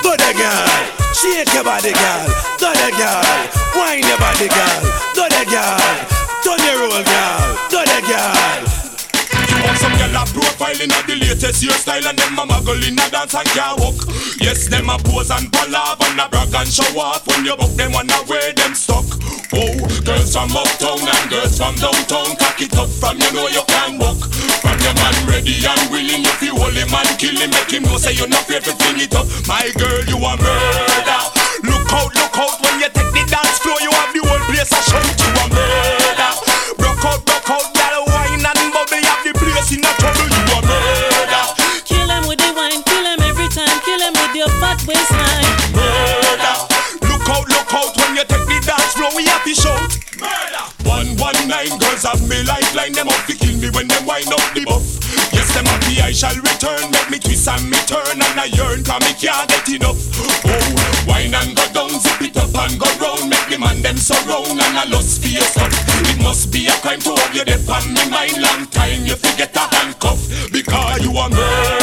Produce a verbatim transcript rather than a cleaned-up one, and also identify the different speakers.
Speaker 1: Do the girl, shake your body, girl. Do the girl, wine your body, girl. Do the girl, turn your roll, girl. Do the girl.
Speaker 2: Want some girl a profile in a the latest hairstyle and them a muggle in a dance and can't walk. Yes, them a pose and palaver and a brag and show off. When you book them wanna wear them stuck. Oh, girls from uptown and girls from downtown, cock it up from you know you can walk. From your man ready and willing, if you hold him and kill him, make him know say you're not afraid to fling it up. My girl, you a murder. Look out, look out when you take the dance floor, you have the whole place a shout. You a murder. Broke out, broke out, girl, wine and bubble, you have the place in a trouble. You a murder.
Speaker 3: Kill him with the wine, kill him every time, kill him with your fat waistline.
Speaker 2: Murder. Look out, look out when you take the dance floor, we have to shout. Murder. One one nine girls have me lifeline, them up to kill me when them wind up the buff. Yes, them happy I shall return, make me twist and me turn and I yearn, cause me can't get enough. Oh, wine and go down, zip it up and go round, make me man them surround and I lost for your stuff. It must be a crime to have you deaf on me mind, long time you forget a handcuff, because you a murder.